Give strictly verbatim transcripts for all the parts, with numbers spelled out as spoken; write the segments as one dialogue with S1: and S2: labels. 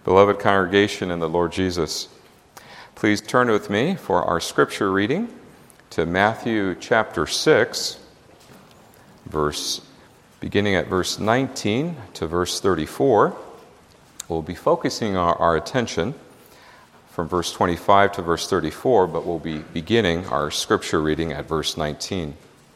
S1: Beloved congregation in the Lord Jesus, please turn with me for our scripture reading to Matthew chapter six, verse beginning at verse nineteen to verse thirty-four. We'll be focusing our, our attention from verse twenty-five to verse thirty-four, but we'll be beginning our scripture reading at verse nineteen.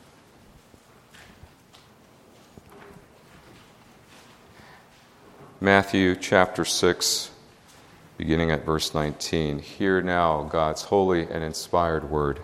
S1: Matthew chapter six, beginning at verse nineteen. Hear now God's holy and inspired word.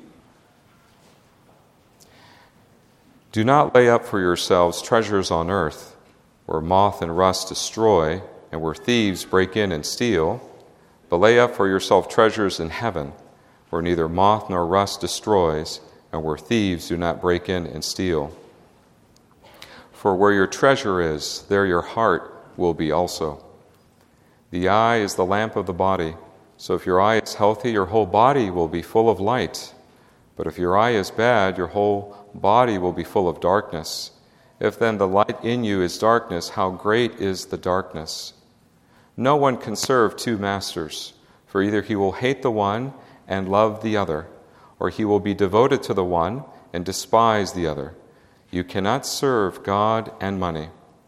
S1: Do not lay up for yourselves treasures on earth, where moth and rust destroy, and where thieves break in and steal, but lay up for yourself treasures in heaven, where neither moth nor rust destroys, and where thieves do not break in and steal. For where your treasure is, there your heart will be also. The eye is the lamp of the body, so if your eye is healthy, your whole body will be full of light. But if your eye is bad, your whole body will be full of darkness. If then the light in you is darkness, how great is the darkness? No one can serve two masters, for either he will hate the one and love the other, or he will be devoted to the one and despise the other. You cannot serve God and money.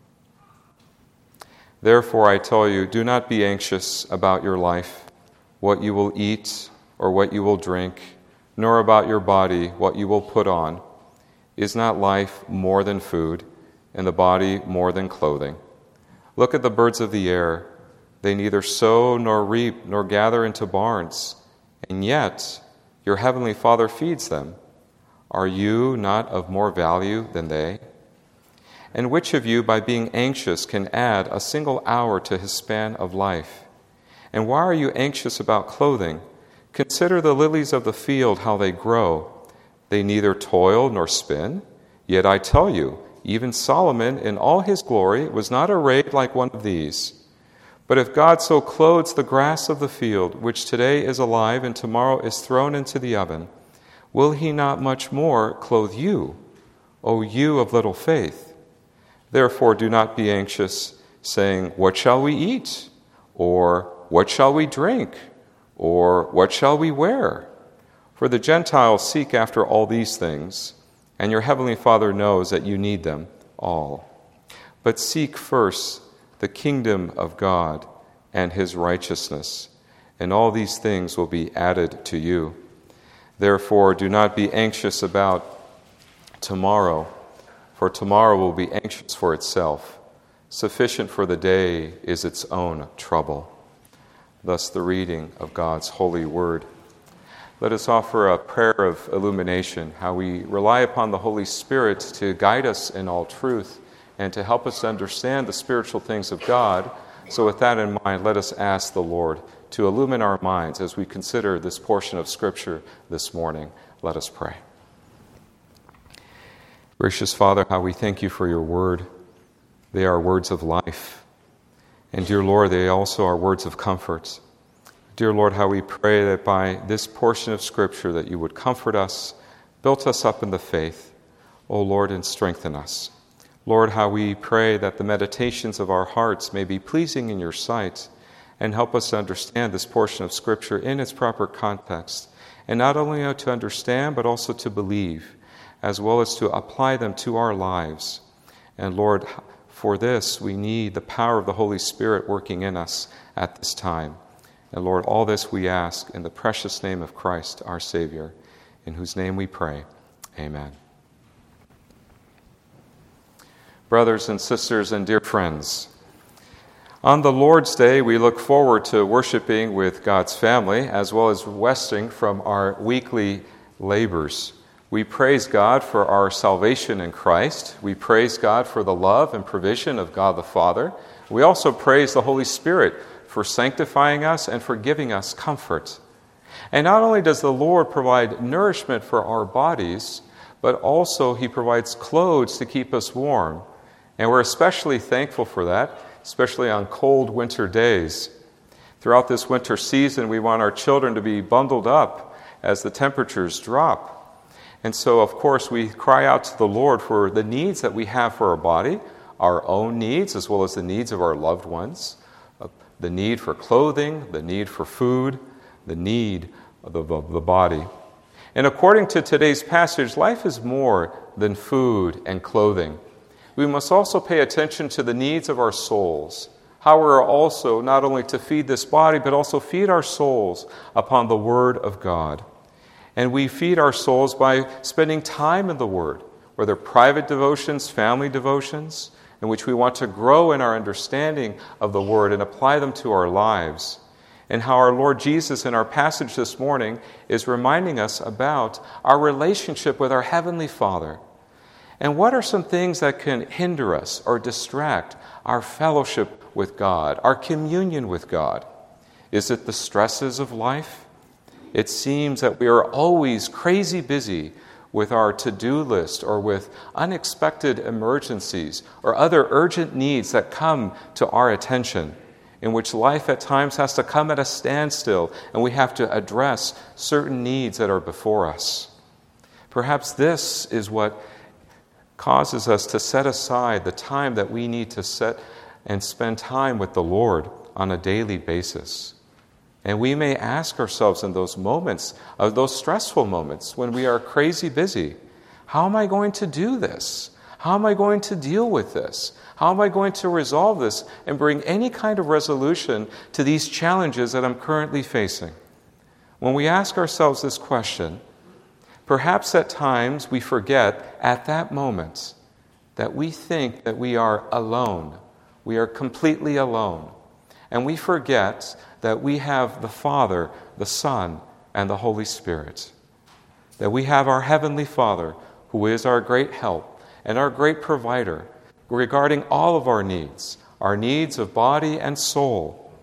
S1: Therefore, I tell you, do not be anxious about your life, what you will eat or what you will drink, nor about your body, what you will put on. Is not life more than food, and the body more than clothing? Look at the birds of the air. They neither sow nor reap nor gather into barns, and yet your heavenly Father feeds them. Are you not of more value than they? And which of you, by being anxious, can add a single hour to his span of life? And why are you anxious about clothing? Consider the lilies of the field, how they grow. They neither toil nor spin. Yet I tell you, even Solomon in all his glory was not arrayed like one of these. But if God so clothes the grass of the field, which today is alive and tomorrow is thrown into the oven, will he not much more clothe you, O you of little faith? Therefore, do not be anxious, saying, what shall we eat? Or what shall we drink? Or what shall we wear? For the Gentiles seek after all these things, and your heavenly Father knows that you need them all. But seek first the kingdom of God and his righteousness, and all these things will be added to you. Therefore, do not be anxious about tomorrow, for tomorrow will be anxious for itself. Sufficient for the day is its own trouble. Thus the reading of God's holy word. Let us offer a prayer of illumination, how we rely upon the Holy Spirit to guide us in all truth and to help us to understand the spiritual things of God. So with that in mind, let us ask the Lord to illumine our minds as we consider this portion of Scripture this morning. Let us pray. Gracious Father, how we thank you for your word. They are words of life. And dear Lord, they also are words of comfort. Dear Lord, how we pray that by this portion of Scripture that you would comfort us, build us up in the faith, O Lord, and strengthen us. Lord, how we pray that the meditations of our hearts may be pleasing in your sight, and help us to understand this portion of Scripture in its proper context, and not only to understand, but also to believe, as well as to apply them to our lives. And Lord, for this we need the power of the Holy Spirit working in us at this time. And Lord, all this we ask in the precious name of Christ, our Savior, in whose name we pray. Amen. Brothers and sisters and dear friends, on the Lord's Day, we look forward to worshiping with God's family, as well as resting from our weekly labors. We praise God for our salvation in Christ. We praise God for the love and provision of God the Father. We also praise the Holy Spirit for sanctifying us and for giving us comfort. And not only does the Lord provide nourishment for our bodies, but also he provides clothes to keep us warm. And we're especially thankful for that, especially on cold winter days. Throughout this winter season, we want our children to be bundled up as the temperatures drop. And so, of course, we cry out to the Lord for the needs that we have for our body, our own needs, as well as the needs of our loved ones, the need for clothing, the need for food, the need of the, of the body. And according to today's passage, life is more than food and clothing. We must also pay attention to the needs of our souls, how we are also not only to feed this body, but also feed our souls upon the Word of God. And we feed our souls by spending time in the Word, whether private devotions, family devotions, in which we want to grow in our understanding of the Word and apply them to our lives. And how our Lord Jesus in our passage this morning is reminding us about our relationship with our Heavenly Father. And what are some things that can hinder us or distract our fellowship with God, our communion with God? Is it the stresses of life? It seems that we are always crazy busy with our to-do list or with unexpected emergencies or other urgent needs that come to our attention, in which life at times has to come at a standstill and we have to address certain needs that are before us. Perhaps this is what causes us to set aside the time that we need to set and spend time with the Lord on a daily basis. And we may ask ourselves in those moments, of those stressful moments when we are crazy busy, how am I going to do this? How am I going to deal with this? How am I going to resolve this and bring any kind of resolution to these challenges that I'm currently facing? When we ask ourselves this question, perhaps at times we forget at that moment that we think that we are alone. We are completely alone. And we forget that we have the Father, the Son, and the Holy Spirit. That we have our Heavenly Father, who is our great help and our great provider regarding all of our needs, our needs of body and soul.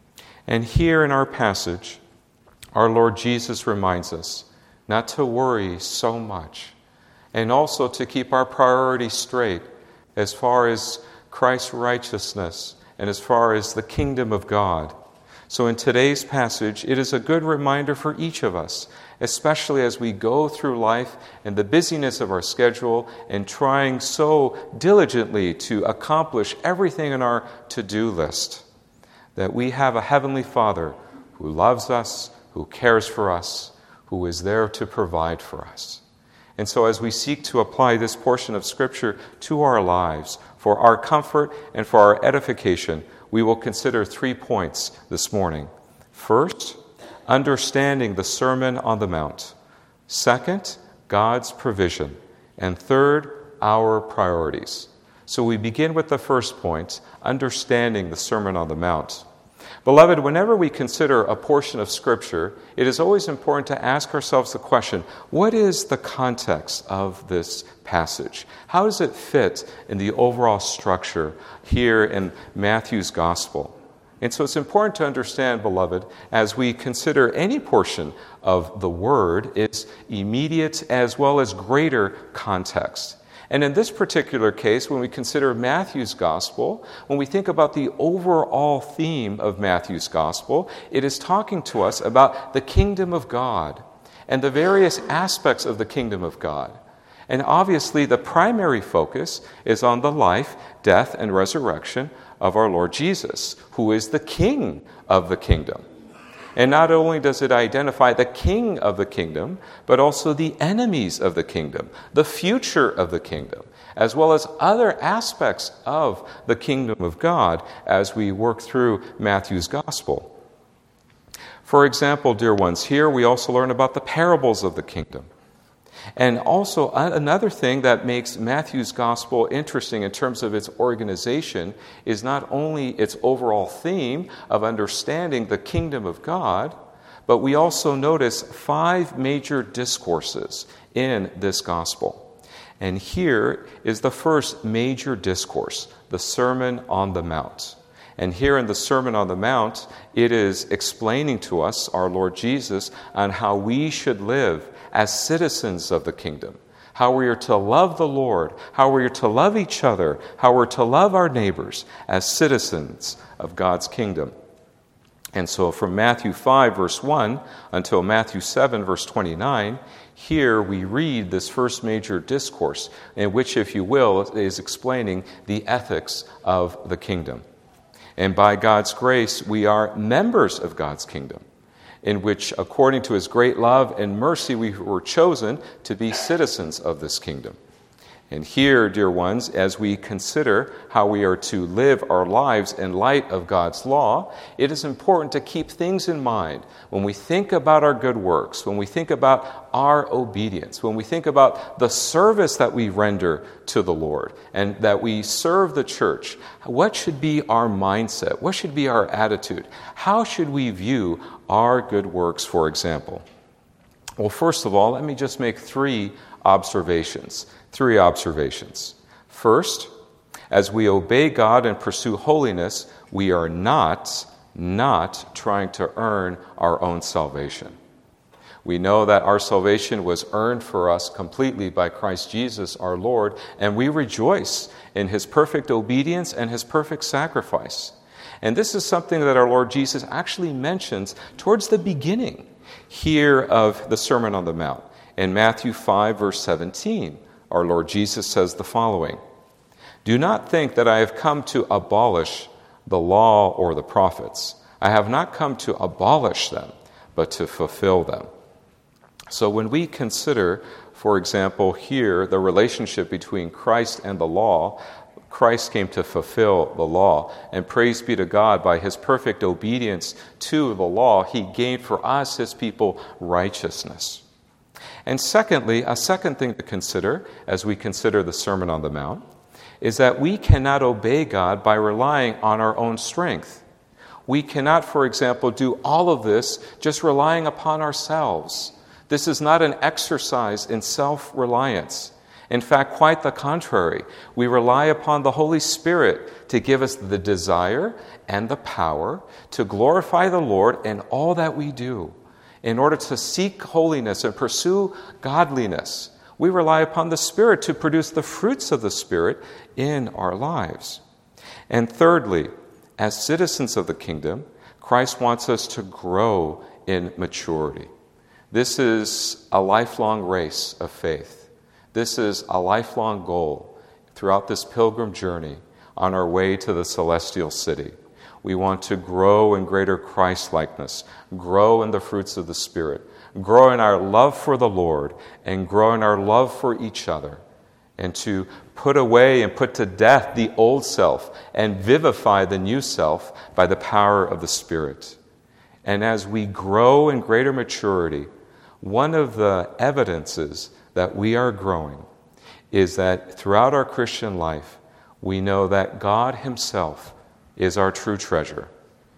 S1: And here in our passage, our Lord Jesus reminds us not to worry so much, and also to keep our priorities straight as far as Christ's righteousness and as far as the kingdom of God. So in today's passage, it is a good reminder for each of us, especially as we go through life and the busyness of our schedule and trying so diligently to accomplish everything in our to-do list, that we have a Heavenly Father who loves us, who cares for us, who is there to provide for us. And so as we seek to apply this portion of Scripture to our lives, for our comfort and for our edification, we will consider three points this morning. First, understanding the Sermon on the Mount. Second, God's provision. And third, our priorities. So we begin with the first point, understanding the Sermon on the Mount. Beloved, whenever we consider a portion of Scripture, it is always important to ask ourselves the question, what is the context of this passage? How does it fit in the overall structure here in Matthew's Gospel? And so it's important to understand, beloved, as we consider any portion of the Word, its immediate as well as greater context. And in this particular case, when we consider Matthew's Gospel, when we think about the overall theme of Matthew's Gospel, it is talking to us about the kingdom of God and the various aspects of the kingdom of God. And obviously, the primary focus is on the life, death, and resurrection of our Lord Jesus, who is the King of the kingdom. And not only does it identify the king of the kingdom, but also the enemies of the kingdom, the future of the kingdom, as well as other aspects of the kingdom of God as we work through Matthew's Gospel. For example, dear ones, here we also learn about the parables of the kingdom. And also another thing that makes Matthew's Gospel interesting in terms of its organization is not only its overall theme of understanding the kingdom of God, but we also notice five major discourses in this Gospel. And here is the first major discourse, the Sermon on the Mount. And here in the Sermon on the Mount, it is explaining to us, our Lord Jesus, on how we should live as citizens of the kingdom, how we are to love the Lord, how we are to love each other, how we're to love our neighbors as citizens of God's kingdom. And so from Matthew five, verse one, until Matthew seven, verse twenty-nine, here we read this first major discourse, in which, if you will, is explaining the ethics of the kingdom. And by God's grace, we are members of God's kingdom, in which, according to his great love and mercy, we were chosen to be citizens of this kingdom. And here, dear ones, as we consider how we are to live our lives in light of God's law, it is important to keep things in mind when we think about our good works, when we think about our obedience, when we think about the service that we render to the Lord and that we serve the church. What should be our mindset? What should be our attitude? How should we view our good works, for example? Well, first of all, let me just make three observations. Three observations. First, as we obey God and pursue holiness, we are not, not trying to earn our own salvation. We know that our salvation was earned for us completely by Christ Jesus our Lord, and we rejoice in his perfect obedience and his perfect sacrifice. And this is something that our Lord Jesus actually mentions towards the beginning here of the Sermon on the Mount. In Matthew five, verse seventeen, our Lord Jesus says the following: "Do not think that I have come to abolish the law or the prophets. I have not come to abolish them, but to fulfill them." So when we consider, for example, here the relationship between Christ and the law, Christ came to fulfill the law, and praise be to God, by his perfect obedience to the law, he gained for us, his people, righteousness. And secondly, a second thing to consider as we consider the Sermon on the Mount is that we cannot obey God by relying on our own strength. We cannot, for example, do all of this just relying upon ourselves. This is not an exercise in self-reliance. In fact, quite the contrary. We rely upon the Holy Spirit to give us the desire and the power to glorify the Lord in all that we do. In order to seek holiness and pursue godliness, we rely upon the Spirit to produce the fruits of the Spirit in our lives. And thirdly, as citizens of the kingdom, Christ wants us to grow in maturity. This is a lifelong race of faith. This is a lifelong goal throughout this pilgrim journey on our way to the celestial city. We want to grow in greater Christ-likeness, grow in the fruits of the Spirit, grow in our love for the Lord, and grow in our love for each other, and to put away and put to death the old self and vivify the new self by the power of the Spirit. And as we grow in greater maturity, one of the evidences that we are growing is that throughout our Christian life, we know that God himself is our true treasure.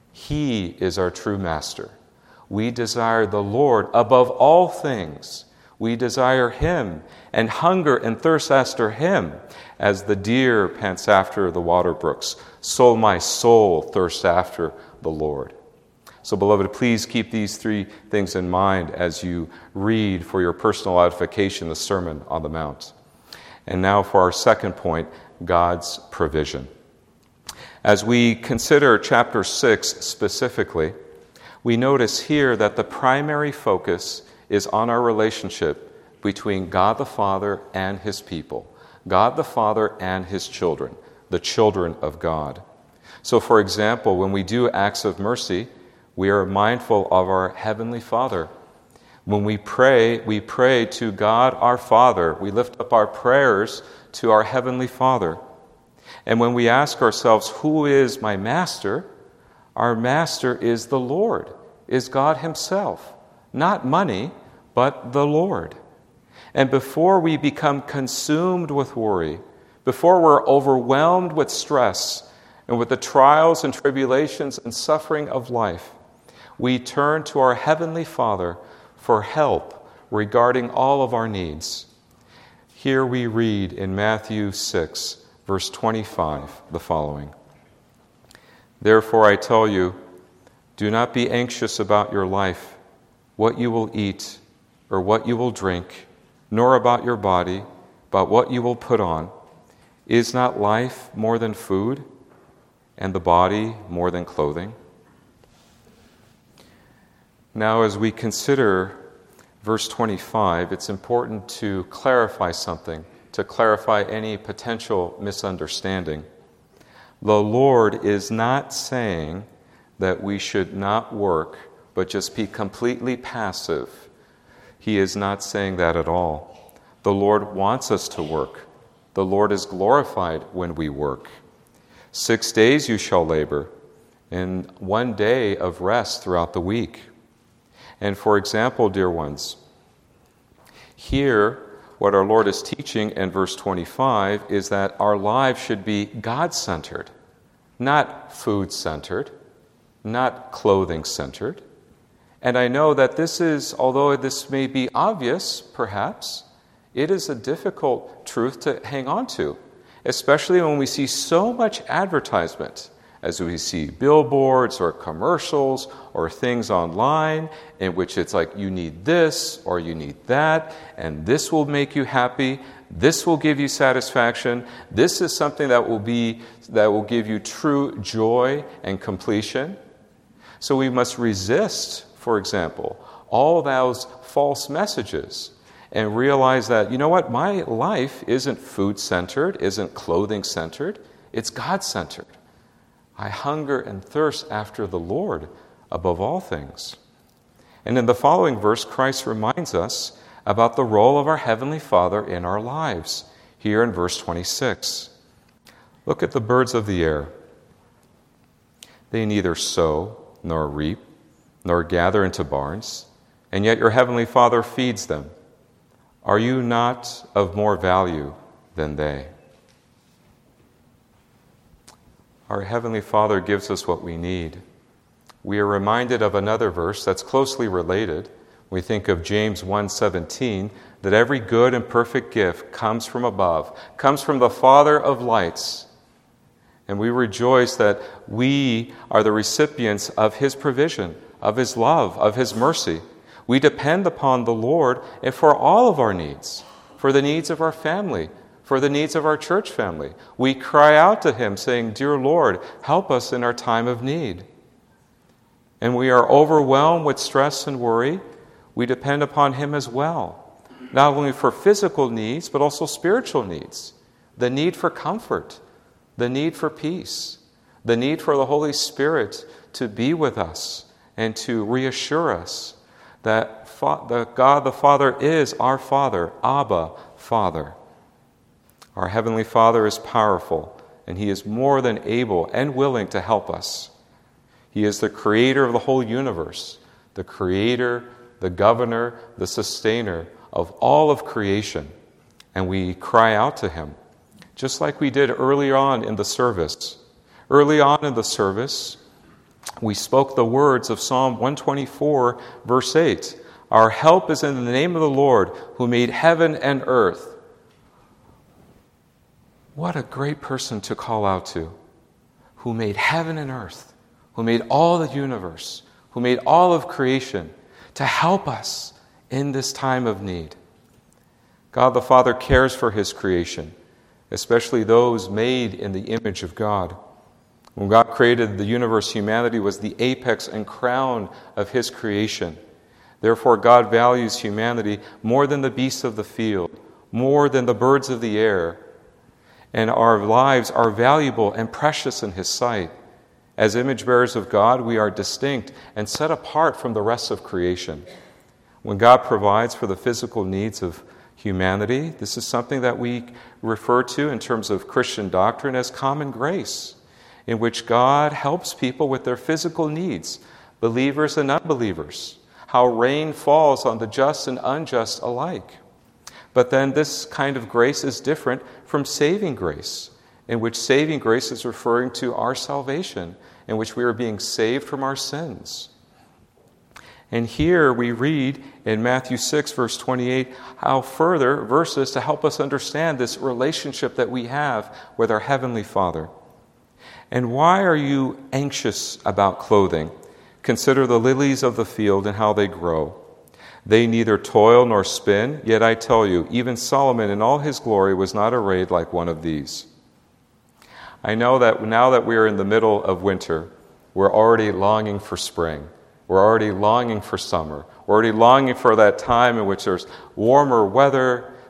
S1: He is our true master. We desire the Lord above all things. We desire him and hunger and thirst after him as the deer pants after the water brooks. So my soul thirsts after the Lord. So, beloved, please keep these three things in mind as you read for your personal edification the Sermon on the Mount. And now for our second point, God's provision. As we consider chapter six specifically, we notice here that the primary focus is on our relationship between God the Father and his people, God the Father and his children, the children of God. So, for example, when we do acts of mercy, we are mindful of our Heavenly Father. When we pray, we pray to God our Father. We lift up our prayers to our Heavenly Father. And when we ask ourselves, who is my master? Our master is the Lord, is God himself. Not money, but the Lord. And before we become consumed with worry, before we're overwhelmed with stress and with the trials and tribulations and suffering of life, we turn to our Heavenly Father for help regarding all of our needs. Here we read in Matthew six, verse twenty-five, the following: "Therefore I tell you, do not be anxious about your life, what you will eat or what you will drink, nor about your body, about what you will put on. Is not life more than food, and the body more than clothing?" Now, as we consider verse twenty-five, it's important to clarify something, to clarify any potential misunderstanding. The Lord is not saying that we should not work, but just be completely passive. He is not saying that at all. The Lord wants us to work. The Lord is glorified when we work. Six days you shall labor, and one day of rest throughout the week. And for example, dear ones, here, what our Lord is teaching in verse twenty-five is that our lives should be God-centered, not food-centered, not clothing-centered. And I know that this is, although this may be obvious, perhaps, it is a difficult truth to hang on to, especially when we see so much advertisement, as we see billboards or commercials or things online in which it's like, you need this or you need that, and this will make you happy, this will give you satisfaction, this is something that will be that will give you true joy and completion. So we must resist, for example, all those false messages and realize that, you know what, my life isn't food-centered, isn't clothing-centered, it's God-centered. I hunger and thirst after the Lord above all things. And in the following verse, Christ reminds us about the role of our Heavenly Father in our lives, here in verse twenty-six. Look at the birds of the air. They neither sow nor reap, nor gather into barns, and yet your Heavenly Father feeds them. Are you not of more value than they? Our Heavenly Father gives us what we need. We are reminded of another verse that's closely related. We think of James one seventeen, that every good and perfect gift comes from above, comes from the Father of lights. And we rejoice that we are the recipients of His provision, of His love, of His mercy. We depend upon the Lord and for all of our needs, for the needs of our family, for the needs of our church family. We cry out to Him saying, "Dear Lord, help us in our time of need." And we are overwhelmed with stress and worry. We depend upon Him as well, not only for physical needs, but also spiritual needs. The need for comfort, the need for peace, the need for the Holy Spirit to be with us and to reassure us that God the Father is our Father, Abba, Father. Our Heavenly Father is powerful, and He is more than able and willing to help us. He is the creator of the whole universe, the creator, the governor, the sustainer of all of creation. And we cry out to Him, just like we did early on in the service. Early on in the service, we spoke the words of Psalm one twenty-four, verse eight. Our help is in the name of the Lord, who made heaven and earth. What a great person to call out to, who made heaven and earth, who made all the universe, who made all of creation, to help us in this time of need. God the Father cares for His creation, especially those made in the image of God. When God created the universe, humanity was the apex and crown of His creation. Therefore, God values humanity more than the beasts of the field, more than the birds of the air. And our lives are valuable and precious in His sight. As image bearers of God, we are distinct and set apart from the rest of creation. When God provides for the physical needs of humanity, this is something that we refer to in terms of Christian doctrine as common grace, in which God helps people with their physical needs, believers and unbelievers, how rain falls on the just and unjust alike. But then this kind of grace is different from saving grace, in which saving grace is referring to our salvation, in which we are being saved from our sins. And here we read in Matthew six, verse twenty-eight, how further verses to help us understand this relationship that we have with our Heavenly Father. And why are you anxious about clothing? Consider the lilies of the field and how they grow. They neither toil nor spin, yet I tell you, even Solomon in all his glory was not arrayed like one of these. I know that now that we are in the middle of winter, we're already longing for spring. We're already longing for summer. We're already longing for that time in which there's warmer weather,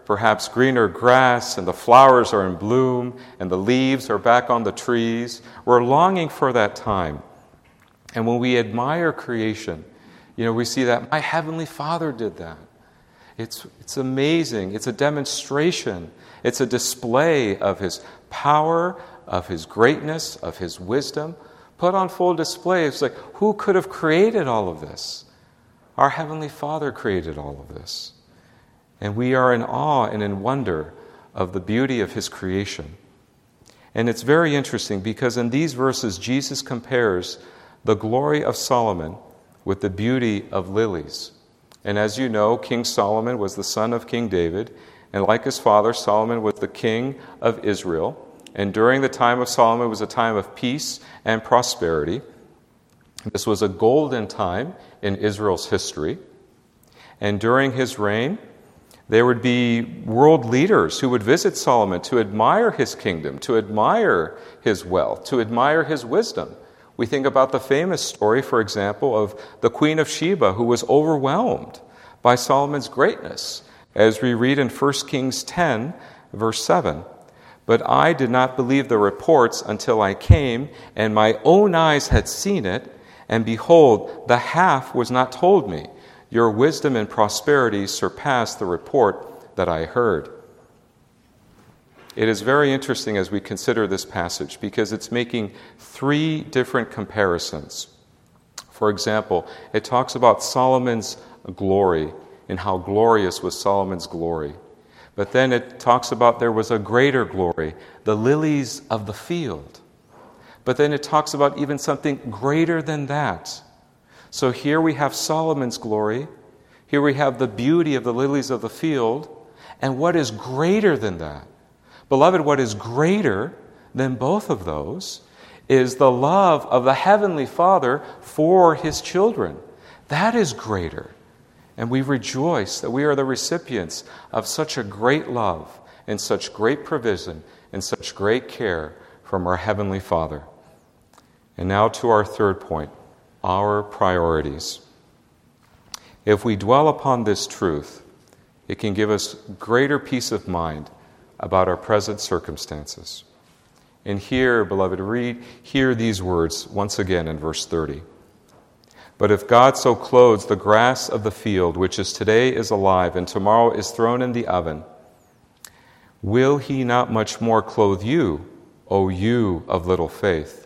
S1: perhaps greener grass, and the flowers are in bloom, and the leaves are back on the trees. We're longing for that time. And when we admire creation, you know, we see that my Heavenly Father did that. It's, it's amazing. It's a demonstration. It's a display of His power, of His greatness, of His wisdom, put on full display. It's like, who could have created all of this? Our Heavenly Father created all of this. And we are in awe and in wonder of the beauty of His creation. And it's very interesting because in these verses, Jesus compares the glory of Solomon with the beauty of lilies. And as you know, King Solomon was the son of King David, and like his father, Solomon was the king of Israel. And during the time of Solomon was a time of peace and prosperity. This was a golden time in Israel's history. And during his reign, there would be world leaders who would visit Solomon to admire his kingdom, to admire his wealth, to admire his wisdom. We think about the famous story, for example, of the Queen of Sheba, who was overwhelmed by Solomon's greatness, as we read in First Kings ten, verse seven. But I did not believe the reports until I came, and my own eyes had seen it, and behold, the half was not told me. Your wisdom and prosperity surpassed the report that I heard. It is very interesting as we consider this passage because it's making three different comparisons. For example, it talks about Solomon's glory and how glorious was Solomon's glory. But then it talks about there was a greater glory, the lilies of the field. But then it talks about even something greater than that. So here we have Solomon's glory. Here we have the beauty of the lilies of the field. And what is greater than that? Beloved, what is greater than both of those is the love of the Heavenly Father for His children. That is greater. And we rejoice that we are the recipients of such a great love and such great provision and such great care from our Heavenly Father. And now to our third point, our priorities. If we dwell upon this truth, it can give us greater peace of mind about our present circumstances. And here, beloved, read, hear these words once again in verse thirty. But if God so clothes the grass of the field, which is today is alive and tomorrow is thrown in the oven, will He not much more clothe you, O you of little faith?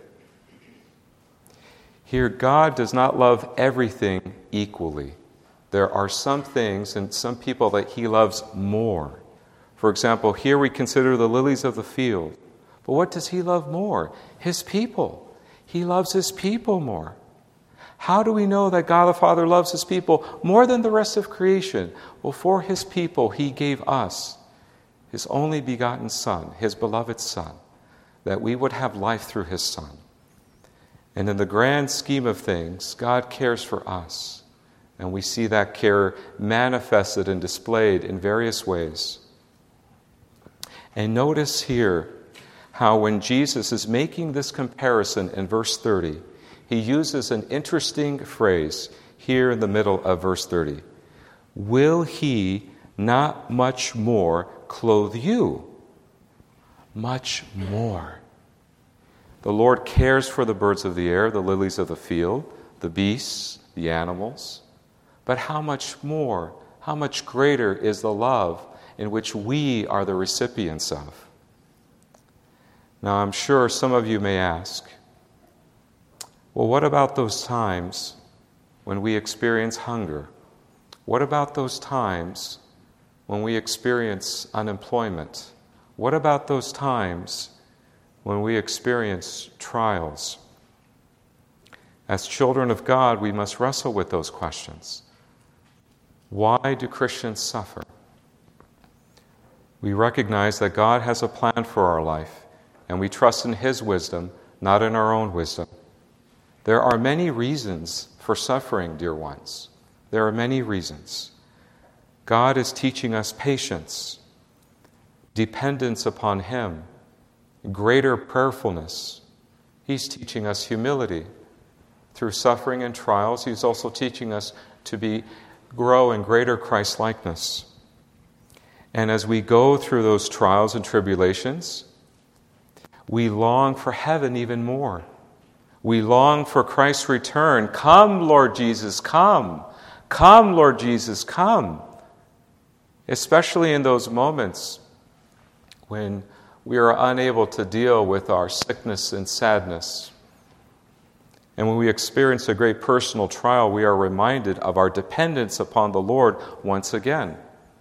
S1: Here, God does not love everything equally. There are some things and some people that He loves more. For example, here we consider the lilies of the field. But what does He love more? His people. He loves His people more. How do we know that God the Father loves His people more than the rest of creation? Well, for His people, He gave us His only begotten Son, His beloved Son, that we would have life through His Son. And in the grand scheme of things, God cares for us. And we see that care manifested and displayed in various ways. And notice here how when Jesus is making this comparison in verse thirty, He uses an interesting phrase here in the middle of verse thirty. Will He not much more clothe you? Much more. The Lord cares for the birds of the air, the lilies of the field, the beasts, the animals. But how much more, how much greater is the love in which we are the recipients of? Now, I'm sure some of you may ask, well, what about those times when we experience hunger? What about those times when we experience unemployment? What about those times when we experience trials? As children of God, we must wrestle with those questions. Why do Christians suffer? We recognize that God has a plan for our life, and we trust in His wisdom, not in our own wisdom. There are many reasons for suffering, dear ones. There are many reasons. God is teaching us patience, dependence upon Him, greater prayerfulness. He's teaching us humility. Through suffering and trials, He's also teaching us to be grow in greater Christ-likeness. And as we go through those trials and tribulations, we long for heaven even more. We long for Christ's return. Come, Lord Jesus, come. Come, Lord Jesus, come. Especially in those moments when we are unable to deal with our sickness and sadness. And when we experience a great personal trial, we are reminded of our dependence upon the Lord once again.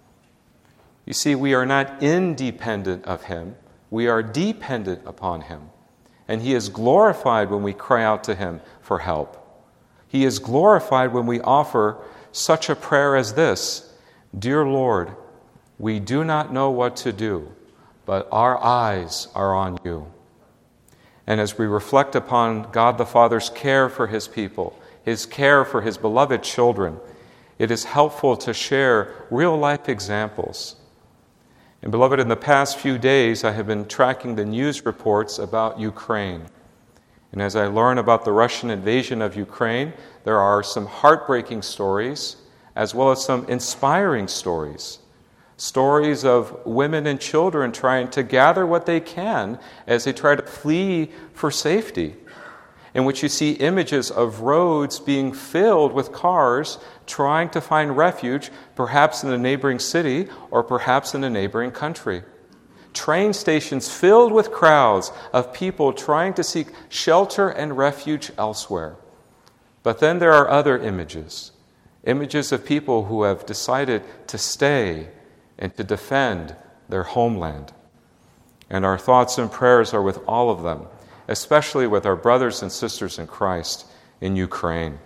S1: You see, we are not independent of Him. We are dependent upon Him. And He is glorified when we cry out to Him for help. He is glorified when we offer such a prayer as this: Dear Lord, we do not know what to do, but our eyes are on you. And as we reflect upon God the Father's care for His people, His care for His beloved children, it is helpful to share real-life examples. And beloved, in the past few days, I have been tracking the news reports about Ukraine. And as I learn about the Russian invasion of Ukraine, there are some heartbreaking stories, as well as some inspiring stories. Stories of women and children trying to gather what they can as they try to flee for safety, in which you see images of roads being filled with cars trying to find refuge, perhaps in a neighboring city or perhaps in a neighboring country. Train stations filled with crowds of people trying to seek shelter and refuge elsewhere. But then there are other images, images of people who have decided to stay and to defend their homeland. And our thoughts and prayers are with all of them, especially with our brothers and sisters in Christ in Ukraine.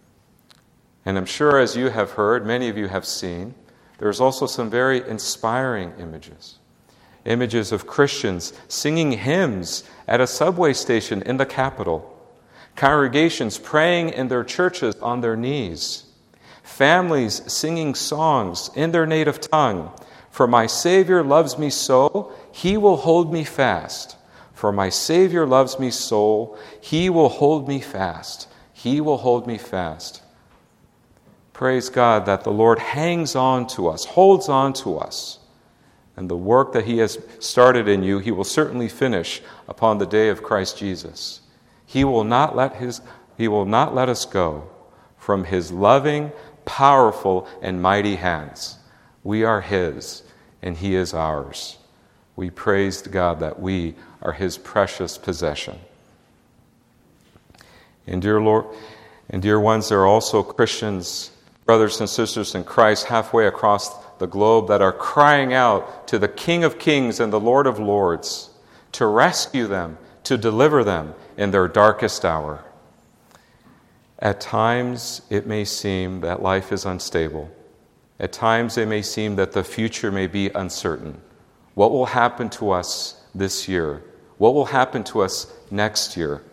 S1: And I'm sure, as you have heard, many of you have seen, there's also some very inspiring images. Images of Christians singing hymns at a subway station in the capital. Congregations praying in their churches on their knees. Families singing songs in their native tongue. For my Savior loves me so, He will hold me fast. For my Savior loves me so, He will hold me fast. He will hold me fast. Praise God that the Lord hangs on to us, holds on to us. And the work that He has started in you, He will certainly finish upon the day of Christ Jesus. He will not let his, He will not let us go from His loving, powerful, and mighty hands. We are His, and He is ours. We praise God that we are His precious possession. And dear Lord, and dear ones, there are also Christians, brothers and sisters in Christ, halfway across the globe that are crying out to the King of Kings and the Lord of Lords to rescue them, to deliver them in their darkest hour. At times, it may seem that life is unstable. At times, it may seem that the future may be uncertain. What will happen to us this year? What will happen to us next year?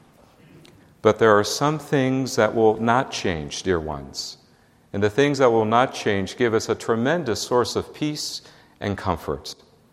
S1: But there are some things that will not change, dear ones. And the things that will not change give us a tremendous source of peace and comfort.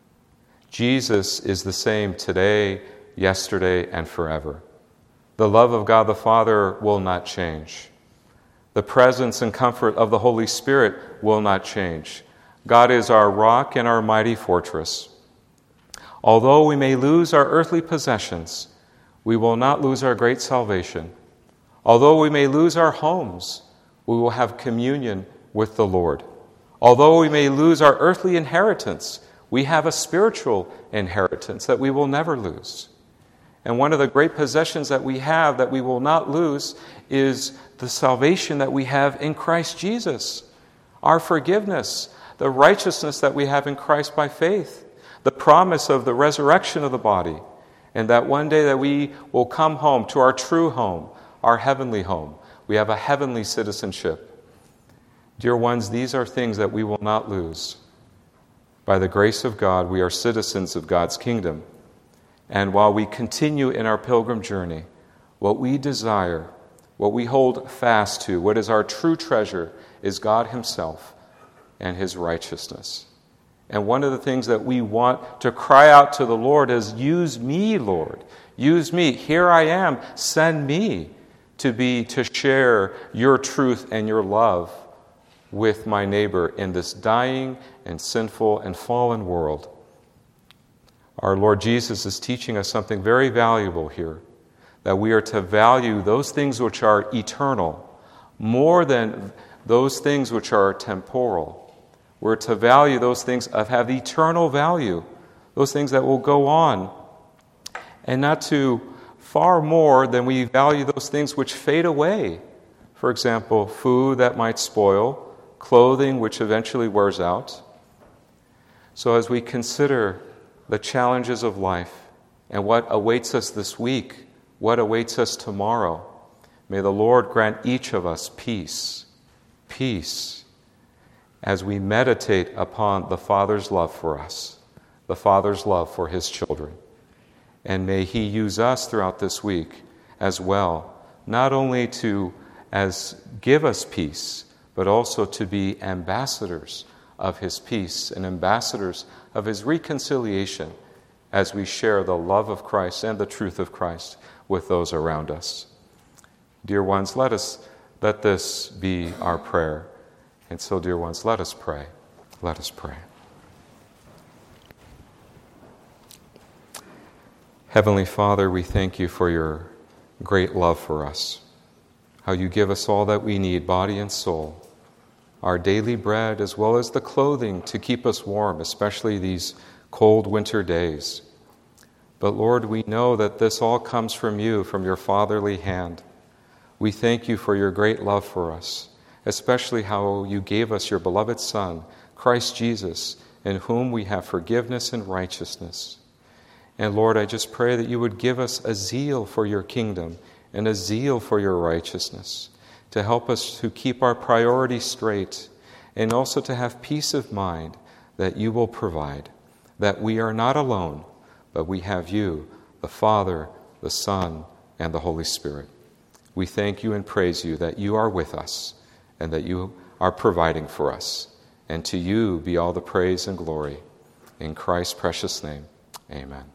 S1: Jesus is the same today, yesterday, and forever. The love of God the Father will not change. The presence and comfort of the Holy Spirit will not change. God is our rock and our mighty fortress. Although we may lose our earthly possessions, we will not lose our great salvation. Although we may lose our homes, we will have communion with the Lord. Although we may lose our earthly inheritance, we have a spiritual inheritance that we will never lose. And one of the great possessions that we have that we will not lose is the salvation that we have in Christ Jesus, our forgiveness, the righteousness that we have in Christ by faith, the promise of the resurrection of the body, and that one day that we will come home to our true home, our heavenly home. We have a heavenly citizenship. Dear ones, these are things that we will not lose. By the grace of God, we are citizens of God's kingdom. And while we continue in our pilgrim journey, what we desire, what we hold fast to, what is our true treasure, is God Himself and His righteousness. And one of the things that we want to cry out to the Lord is, use me, Lord. Use me. Here I am. Send me to be, to share your truth and your love with my neighbor in this dying and sinful and fallen world. Our Lord Jesus is teaching us something very valuable here, that we are to value those things which are eternal more than those things which are temporal. We're to value those things that have eternal value, those things that will go on, and not to far more than we value those things which fade away. For example, food that might spoil, clothing which eventually wears out. So as we consider the challenges of life and what awaits us this week, what awaits us tomorrow, may the Lord grant each of us peace, peace, as we meditate upon the Father's love for us, the Father's love for His children. And may He use us throughout this week as well, not only to as give us peace, but also to be ambassadors of His peace and ambassadors of His reconciliation as we share the love of Christ and the truth of Christ with those around us. Dear ones, let us let this be our prayer. And so, dear ones, let us pray. Let us pray. Heavenly Father, we thank You for Your great love for us, how You give us all that we need, body and soul, our daily bread as well as the clothing to keep us warm, especially these cold winter days. But Lord, we know that this all comes from You, from Your fatherly hand. We thank You for Your great love for us, especially how You gave us Your beloved Son, Christ Jesus, in whom we have forgiveness and righteousness. And Lord, I just pray that You would give us a zeal for Your kingdom and a zeal for Your righteousness, to help us to keep our priorities straight, and also to have peace of mind that You will provide, that we are not alone, but we have You, the Father, the Son, and the Holy Spirit. We thank You and praise You that You are with us and that You are providing for us. And to You be all the praise and glory. In Christ's precious name, amen.